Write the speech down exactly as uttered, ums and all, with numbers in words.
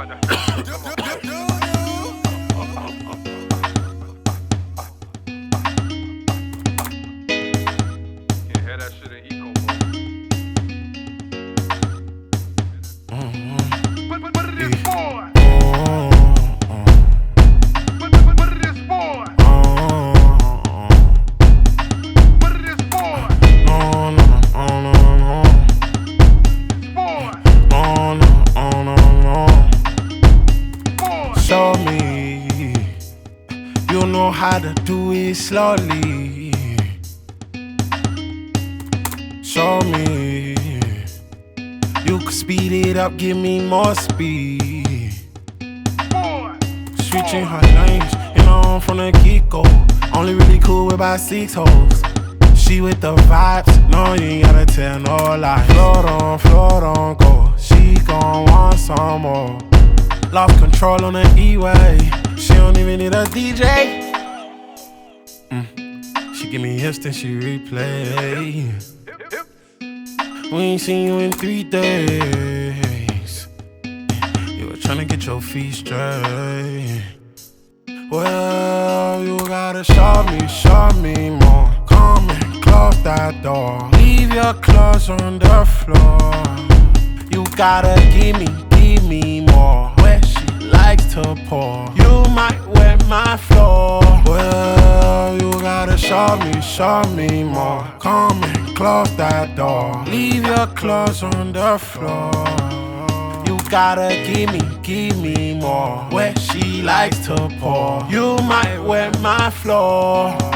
hear that shit in eco mode. Mm-hmm. What, what, what it is for? What, what, what it is for? What it is for? No, no, no, no, no. For? No, no, no, no. For? Show me you know how to do it slowly. Show me you can speed it up, give me more speed. For? Switching her lanes, you know I'm from the get-go. Only really cool with about six hoes. She with the vibes, no you ain't gotta tell no lie. Float on, float on, go. She gon' want some more. Lost control on the E-way. She don't even need a D J. Mm. She give me hips, then she replay. We ain't seen you in three days. You were tryna get your feet straight. Well, you gotta show me, show me more. Come and close that door. Leave your clothes on the floor. You gotta give me, give me more. Where she likes to pour. You might wet my floor. Well, you gotta show me, show me more. Come and close that door. Leave your clothes on the floor. You gotta give me, give me more. Where she likes to pour. You might wet my floor.